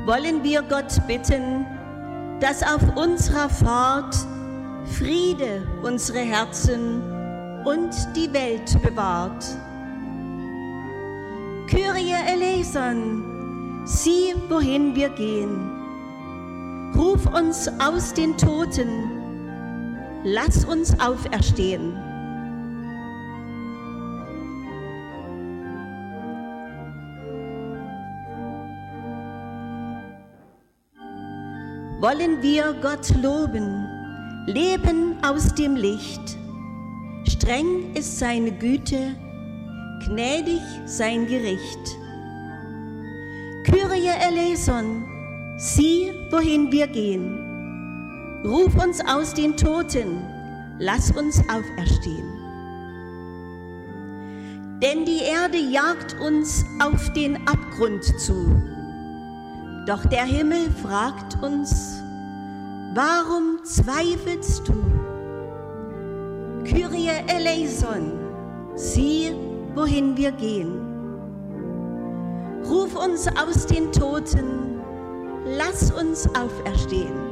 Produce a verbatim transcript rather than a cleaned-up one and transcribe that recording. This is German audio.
wollen wir Gott bitten, dass auf unserer Fahrt Friede unsere Herzen und die Welt bewahrt. Kyrie eleison, sieh, wohin wir gehen. Ruf uns aus den Toten, lass uns auferstehen. Wollen wir Gott loben, leben aus dem Licht. Streng ist seine Güte, gnädig sein Gericht. Kyrie eleison, sieh, wohin wir gehen. Ruf uns aus den Toten, lass uns auferstehen. Denn die Erde jagt uns auf den Abgrund zu. Doch der Himmel fragt uns, warum zweifelst du? Kyrie eleison, sieh, wohin wir gehen. Ruf uns aus den Toten, lass uns auferstehen.